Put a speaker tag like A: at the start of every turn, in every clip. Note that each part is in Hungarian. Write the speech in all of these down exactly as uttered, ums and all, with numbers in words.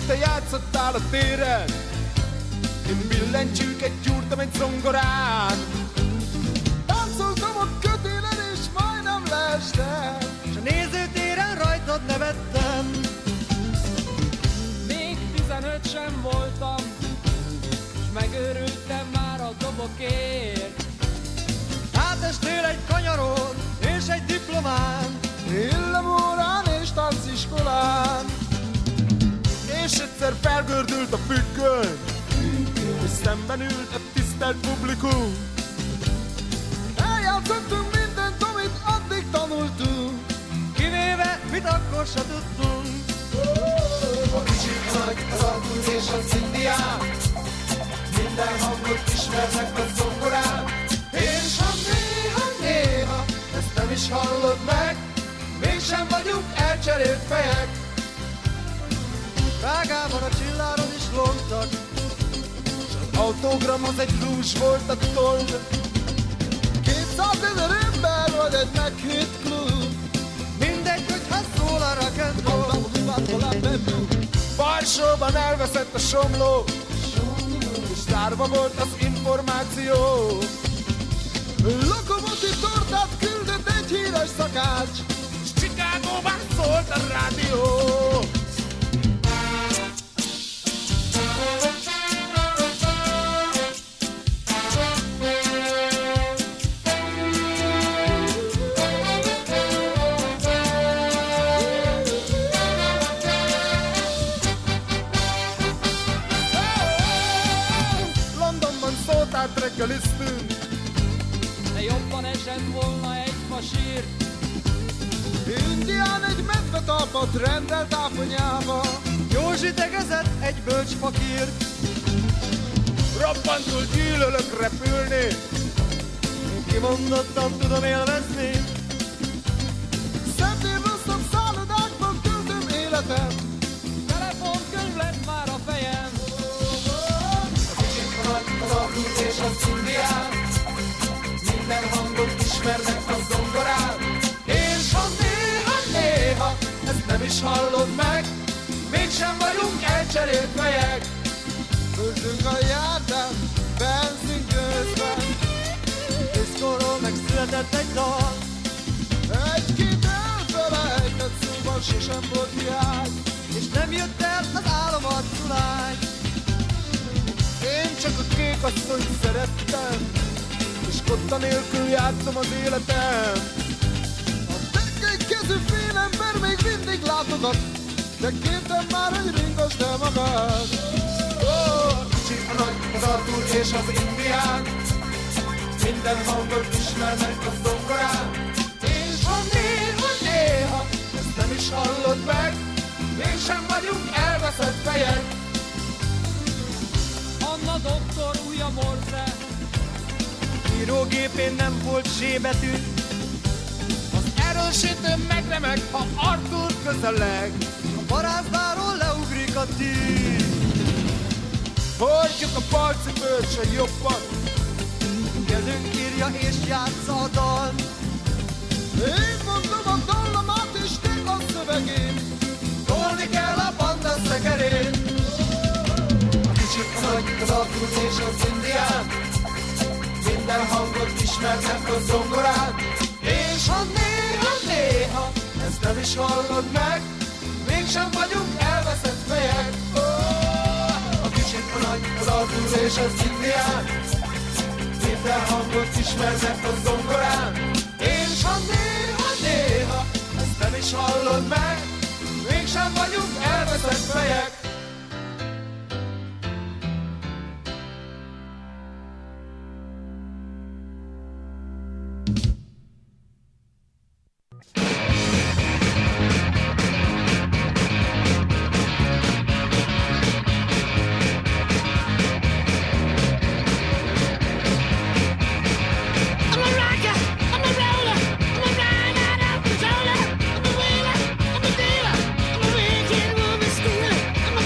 A: te játszottál a téren, én billentyűk egy gyúrtam egy zongorán. Táncoltam a kötélen és majdnem leestem,
B: s a nézőtéren rajtad nevettem.
C: Még tizenöt sem voltam, s megőrültem már a dobokért.
B: Átestél egy kanyaron és egy diplomán,
A: illemórán és tánciskolán. És egyszer felgördült a függöny, és szemben ült a tisztelt publikum. Eljátszottunk mindent, amit addig tanultunk,
B: kivéve mit akkor se tudtunk.
A: A kicsit nagy, az Artúr és az Indián, minden hangot ismernek a zongorán. És ha néha, néha ezt nem is hallod meg, mégsem vagyunk elcserélt fejek.
B: Prágában a csilláron is longtak,
A: s az autogramhoz egy rúzs volt a toll. Kétszázezer ember vagy egy meghitt klub,
B: mindegy, hogyha szól a rock'n'roll.
A: Varsóban elveszett a somló, és zárva volt az információ. Lokomotív tortát küldött egy híres szakács, és Chicagóban szólt a rádió. Reggeliztünk,
C: de jobban esett volna egy fasír.
A: Indián egy medvetalpat rendelt áfonyába,
B: Józsi tegezett egy bölcs fakírt.
A: Robbantul gyűlölök repülni,
B: kimondottan tudom élvezni.
A: Szebbnél rosszabb szállodákban töltöm életem,
C: Telefonkönyv lett már a fejem.
A: az Artúr és az Indián, minden hangot ismernek a zongorán. És ha néha, néha ezt nem is hallod meg, mégsem vagyunk elcserélt fejek. Föltünk a járdán, benzin közben,
B: Diszkóról megszületett egy dal,
A: egy-két elfelejtett szóban sosem volt hiány,
B: és nem jött el az álomarculány.
A: én csak a kék asszonyt szerettem, és kotta nélkül játszom az életem. A tekkelykezű félember még mindig látogat, de kértem már, hogy ringosd el magad. Oh, kicsi a nagy, az Artúr és az Indián, minden hangot ismernek a zongorán. És ha néha, néha ezt nem is hallod meg, mégsem vagyunk elveszett fejek.
C: Anna doktor újja Morse,
B: Írógépén nem volt Z betű,
A: Az erősítő megremeg, ha Artúr közeleg.
B: a barázdáról leugrik a tű.
A: Hordjuk a balcipőt se jobban,
B: Kezünk írja és játsza a dal.
A: én mondom a dallamát és te a szövegén, tolni kell a banda szekerén. A kicsit a nagy, az Artúr és az Indián, minden hangot ismernek a zongorán. És ha néha, néha ezt nem is hallod meg, mégsem vagyunk elveszett fejek. Oh, a kicsit a nagy, az Artúr és az Indián, minden hangot ismernek a zongorán. És ha néha, néha ezt nem is hallod meg, mégsem vagyunk elveszett fejek.
D: I'm a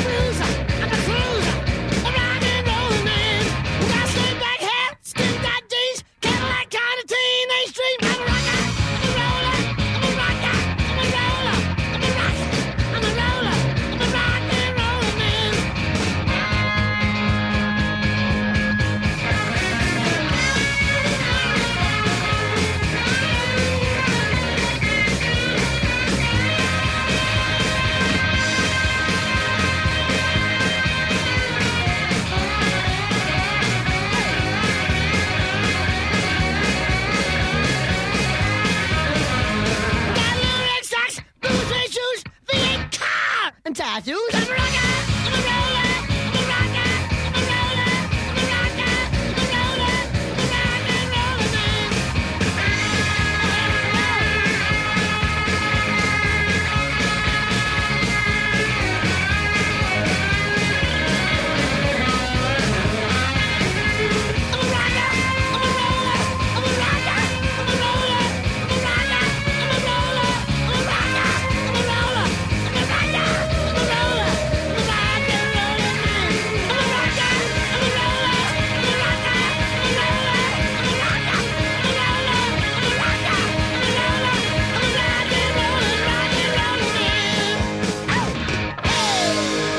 D: got to. I'm a rocker, I'm a roller, I'm a rocker, I'm a roller, I'm a rocker, I'm a roller, I'm a rock and roller man. I'm a rocker, I'm a roller, I'm a rocker, I'm a roller, I'm a rocker, I'm a roller, I'm a rocker, I'm a roller, I'm a rocker, I'm a roller, I'm a rock and roller man. I'm a rocker, I'm a roller, I'm a rocker, I'm a roller, I'm a rocker, I'm a roller, I'm a rocker, I'm a roller, I'm a rock and roller, rock and roller man. Oh, hey.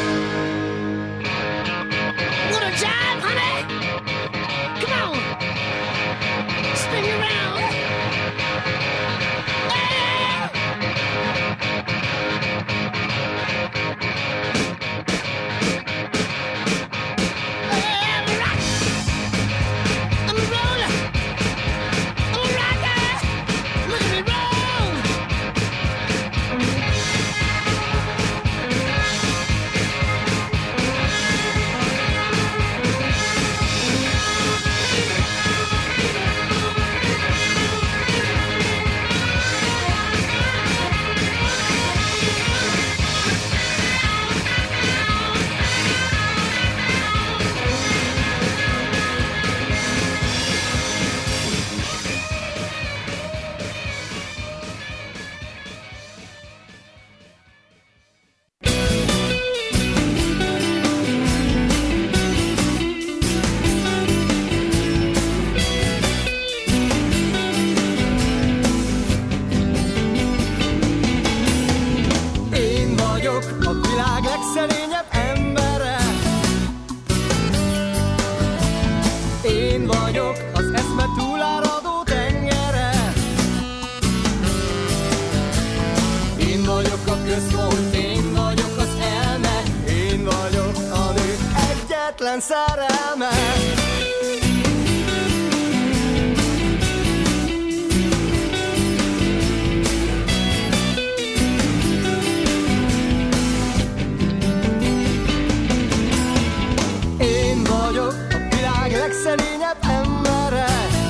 D: What a jive, honey! Come on, spin you around. Hey. I'm a rock, I'm a roller, I'm a rocker. Look at me roll.
B: Én vagyok a világ legszerényebb embere. Én vagyok az eszme túláradó tengere. Én vagyok a központ, én vagyok az elme. Én vagyok a nő egyetlen szerelme. Én vagyok a világ legszerényebb embere.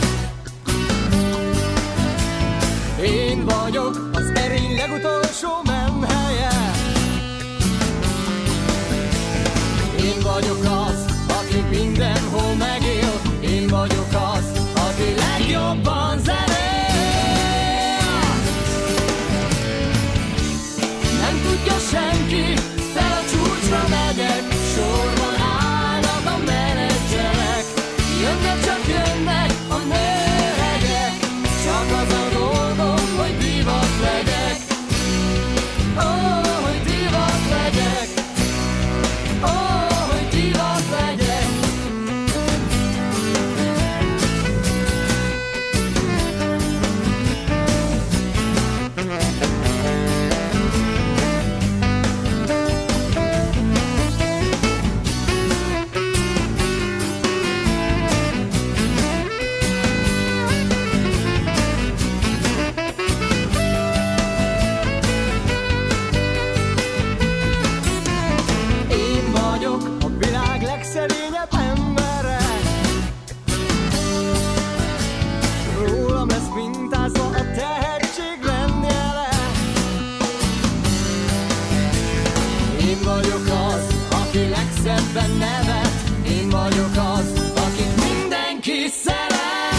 B: Én vagyok az erény legutolsó menhelye. Én vagyok az, aki mindenhol megél. Én vagyok az, aki legjobban zenél. Nem tudja senki, fel a csúcsra megyek. Sorban állnak a menedzserek. Jönnek, csak jönnek a nőhegyek. Csak az a dolgom, hogy divat legyek. Ó, oh, hogy divat legyek. Ó, oh, hogy divat legyek. Én vagyok a világ legszerényebb embere. Rólam lesz mintázva a tehetség rendjele. Én vagyok az, aki legszebben nevet. Én vagyok az, akit mindenki szeret.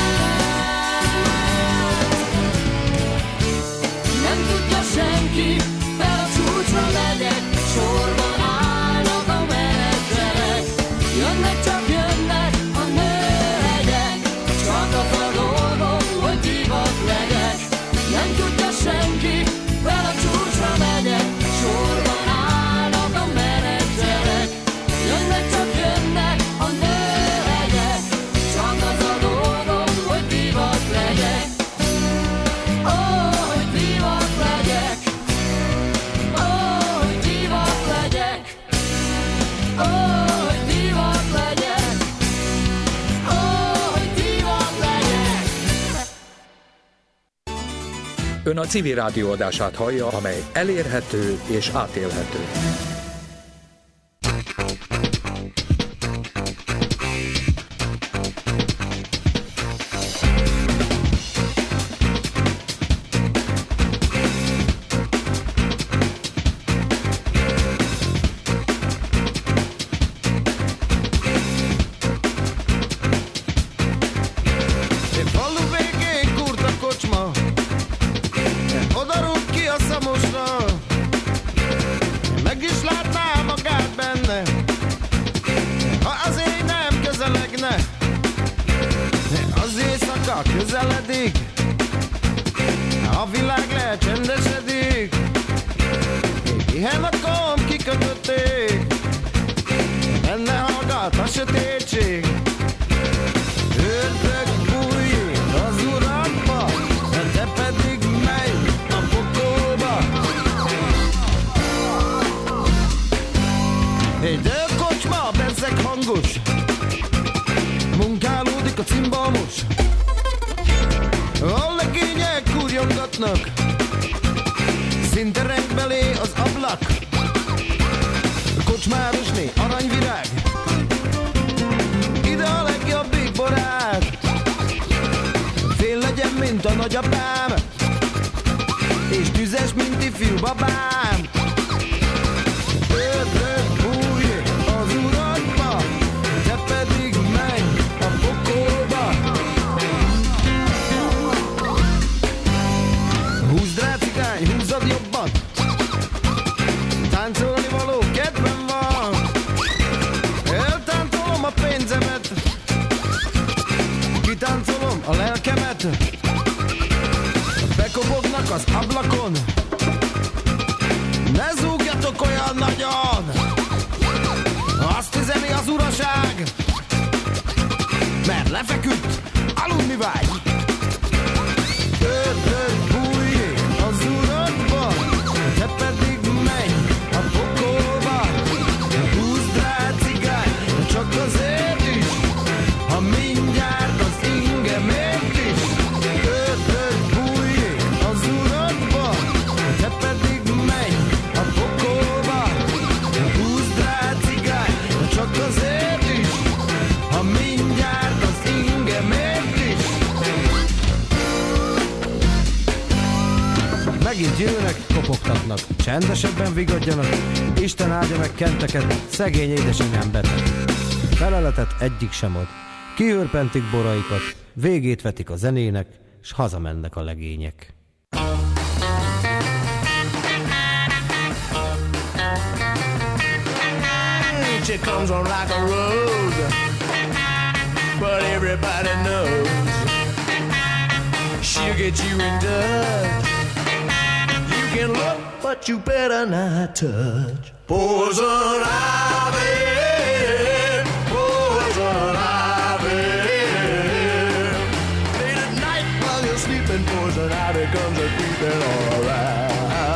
B: Nem tudja senki, fel a csúcsra megyek. Sorban állnak a menedzserek. Jönnek, csak jönnek a nőhegyek. Csak az a dolgom, hogy divat legyek. Nem tudja senki, fel a csúcsra megyek. Sorban állnak a menedzserek. Jönnek, csak jönnek a nőhegyek. Csak az a dolgom, hogy divat legyek. Ó, hogy divat legyek. Ó, hogy divat legyek. Ó, hogy divat legyek. Ó, hogy divat legyek.
E: Ön a Civil Rádió adását hallja, amely elérhető és átélhető. hangos, munkálódik a cimbalmos, a legények kurjongatnak, szinte reggvelé az ablak, kocsmárosné aranyvirág, ide a legjobbik barát, fél legyen, mint a nagyapám, és tüzes, mint ifjú babám. Ördög bújj az uradba, te pedig menj a pokolba. Húzd rá, cigány, húzzad jobban, táncolni való kedvem van. Eltáncolom a pénzemet, kitáncolom a lelkemet. Bekobognak az ablakon, ne zúgjatok olyan nagyon, azt üzeni az uraság, mert lefeküdt, aludni vágy. Ördög bújj az uradba, te pedig menj a pokolba. Húzd rá, cigány, csak azért is, ha mindjárt az ingemért is. Ördög bújj az uradba, te pedig menj a pokolba. Húzd rá, cigány, csak azért is, ha mindjárt az ingemért is. Megint jönnek, kopogtatnak, csendesebben vigadjanak, Isten áldja meg kenteket, szegény édesanyám beteg. Feleletet egyik sem ad, kihörpentik boraikat, végét vetik a zenének, s hazamennek a legények.
F: She comes on like a rose, but everybody knows she'll get you in touch. You can look, but you better not touch. Poison ivy, poison ivy. Late at night while you're sleeping, poison ivy comes a creeping all around.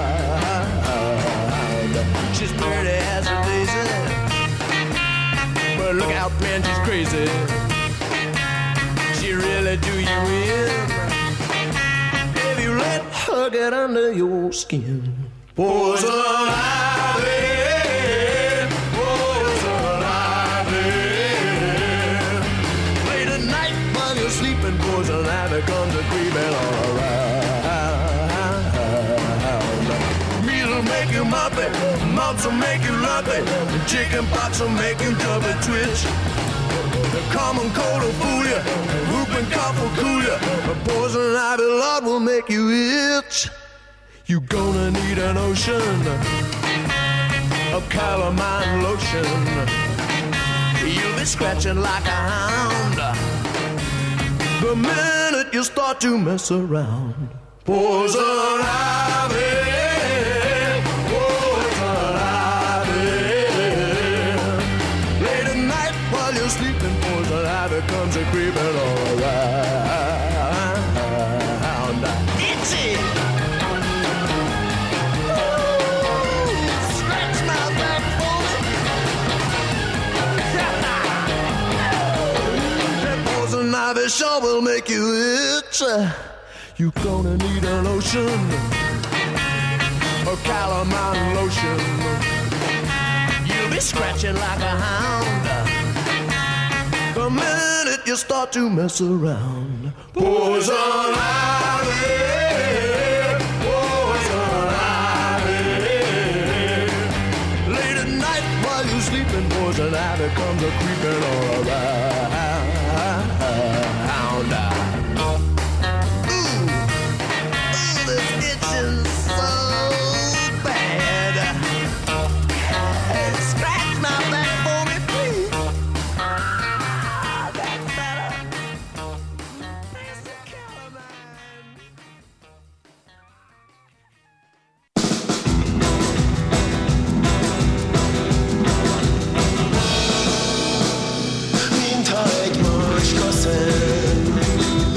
F: She's pretty as a daisy, but look out, man, she's crazy. She really do you in if you let her get under your skin. Poison ivy, poison ivy. Late at night while you're sleeping, poison ivy comes a creeping all around. Measles make you muppet, mumps will make you lumpy, chicken pox will make you double twitch. The common cold will fool you, whooping cough will cool you, the poison ivy lot will make you itch. You gonna need an ocean of calamine lotion. You'll be scratching like a hound the minute you start to mess around. Poison ivy, poison ivy. Late at night while you're sleeping, poison ivy comes a creeping all around. Itchy. Ivy sure will make you itch. You gonna need a lotion, a calamine lotion. You'll be scratching like a hound the minute you start to mess around. Poison ivy, poison ivy. Late at night while you're sleeping, poison ivy comes a creeping all around.
G: Mintha egy macska szem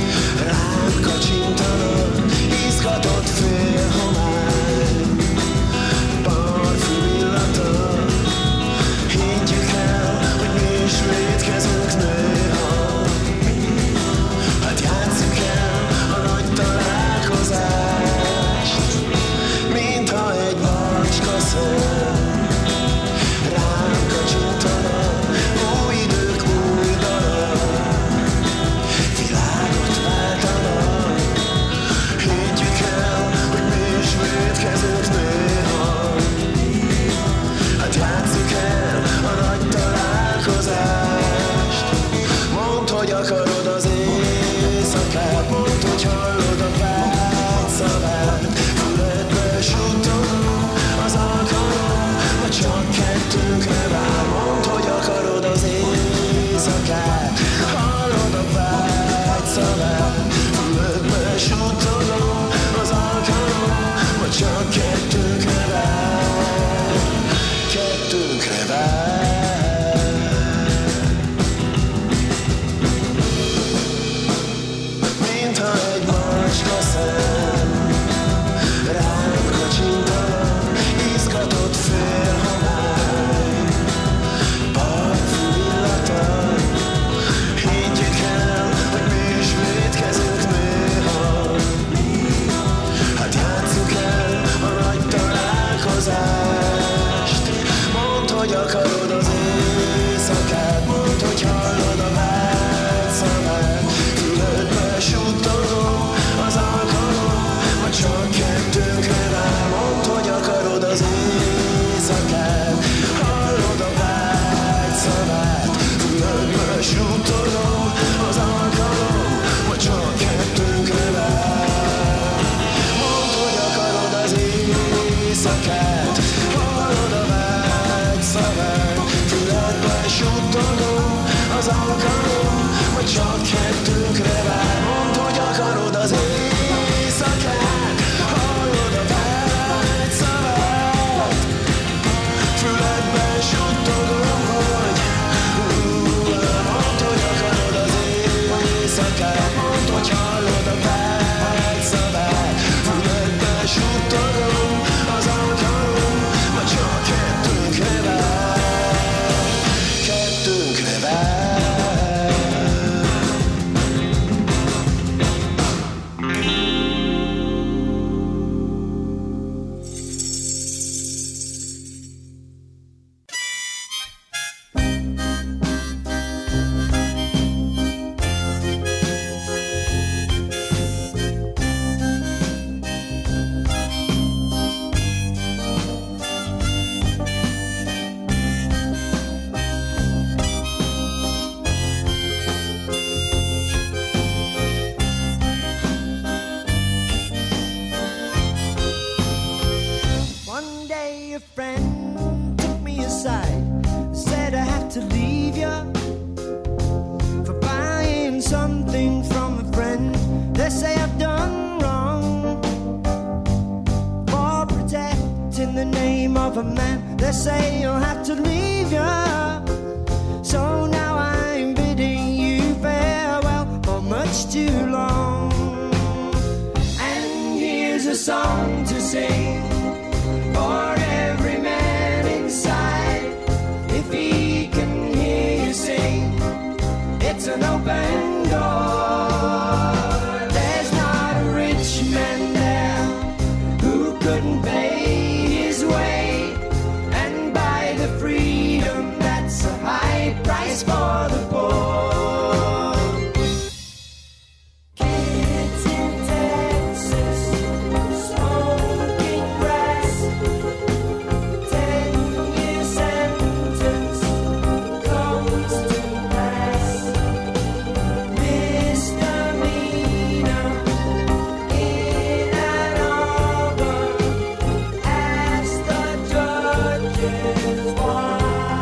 F: szavát, hallod a vágy szavát, füledben suttogom az alkalom, hogy csak kettőnkre vár. Mondd, hogy akarod az éjszakát, hallod a vágy szavát, füledben suttogom, hogy mondd, hogy akarod az éjszakát, mondd, hogy hallod a vágy szavát, füledben suttogom az alkalom, hogy csak kettőnkre vár, kettőnkre vár.
G: One day a friend took me aside, said I have to leave you for buying something from a friend. They say I've done wrong for protecting the name of a man. They say you'll have to leave you, so now I'm bidding you farewell for much too long. And here's a song to sing for every man inside. If he can hear you sing, it's an open door. There's not a rich man there who couldn't pay his way and buy the freedom that's a high price for the poor. Kids in Texas smoking grass, ten-year sentence comes to pass. Misdemeanor in Ann Arbor, ask the judges why.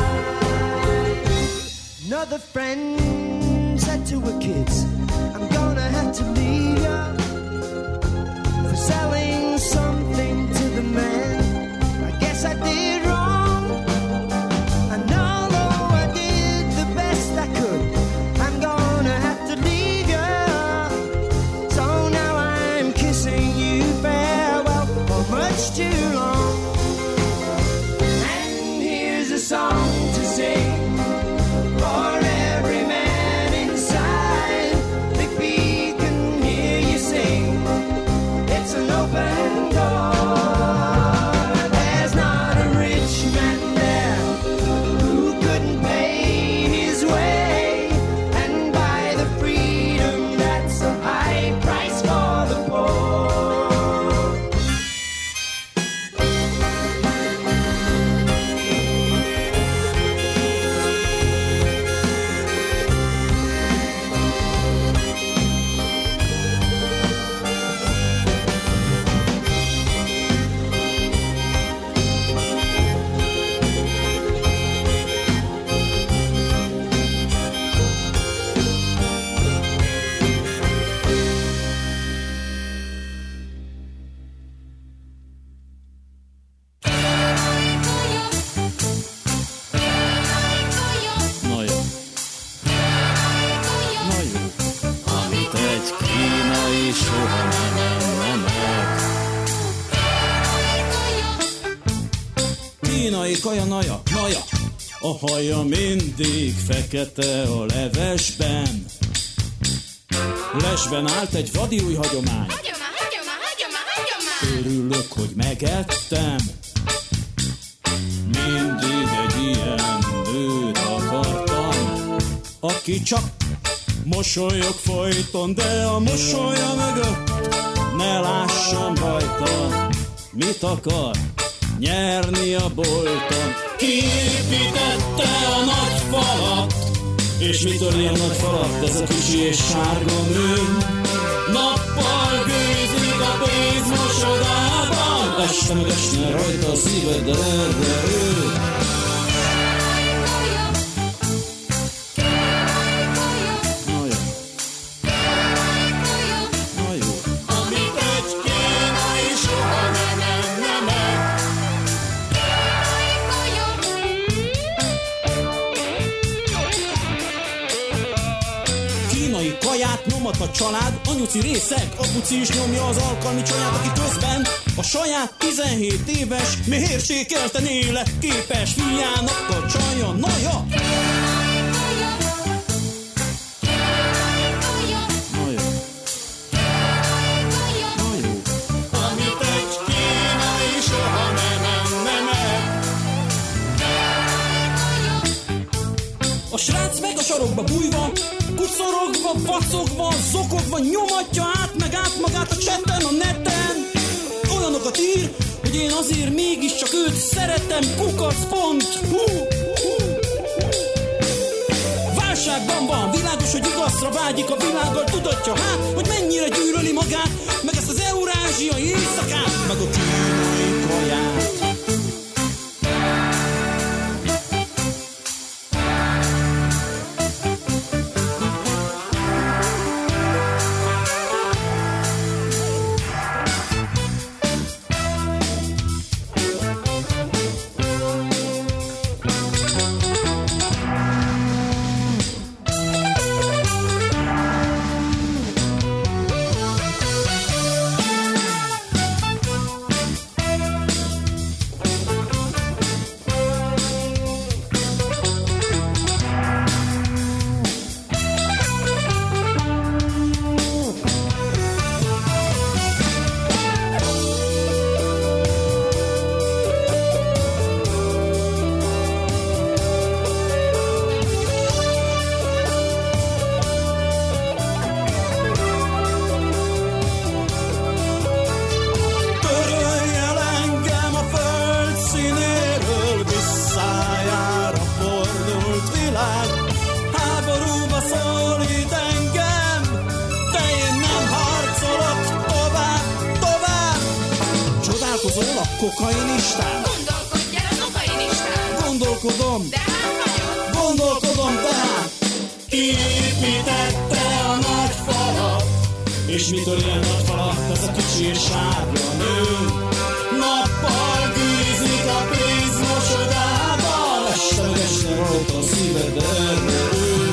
G: Another friend said to her kids, I'm gonna have to leave you for selling something to the man. I guess I did wrong, and although I did the best I could, I'm gonna have to leave you. So now I'm kissing you farewell for much too long. And here's a song to sing for every man inside. If he can hear you sing, it's an open door. There's not a rich man there who couldn't pay his way and buy the freedom that's a high price for the poor.
H: Na jó. Na jó. Amit egy kínai soha nem enne meg. Kínai kaja, naja, naja. A haja mindig fekete a levesben. Lesben állt egy vadi új hagyomány. Örülök, hogy megettem. Mindig egy ilyen nőt akartam, aki csak mosolyog folyton, de a mosolya mögött ne lássam rajta, mit akar nyerni a bolton. Kiépítette a nagy falat, és mitől ilyen nagy falat ez a kicsi és sárga nő? Nappal gőzik a pénzmosodában, este meg esne rajta a szíved, de erre ő. Nyomat a család, anyuci részeg, apuci is nyomja az alkalmi csaját, aki közben a saját tizenhét éves, mérsékelten életképes fiának a csaja, naja! A srác meg a sarokba bújva, kucorogva, vacogva, zokogva, nyomatja át meg át magát a chatten, a neten. Olyanokat ír, hogy én azért mégiscsak őt szeretem, kukac pont. Hú, hú. Válságban van, világos, hogy igazra vágyik a világgal, tudatja hát, hogy mennyire gyűlöli magát, meg ezt az eurázsiai éjszakát, meg a kínai kaját. Kokainistán.
D: Gondolkodj el a kokainistán.
H: Gondolkodom.
D: De hát nagyon.
H: Gondolkodom, de hát. Kiépítette a nagy falat. És mitől ilyen nagy falat ez a kicsi és sárga nő? Nappal gűzik a pénzmosodával. Este meg esne rajta a szíved, de erre ő.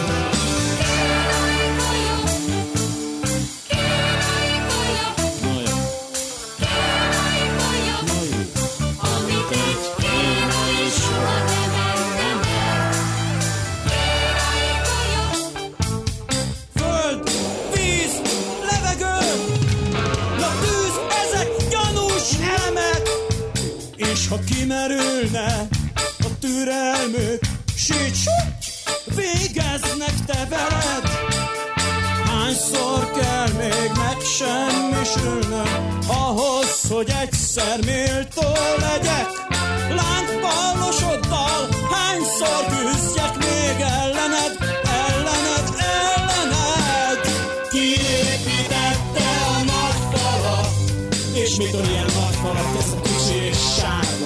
H: Ha kimerülne a türelmük, síts, végeznek te veled. Hányszor kell még megsemmisülnöm ahhoz, hogy egyszer méltó legyek? Lángpallosoddal hányszor küzdjek még ellened, ellened, ellened? Kiépítette a nagy falat, és mitől ilyen nagy falat ez a kicsi és sárga?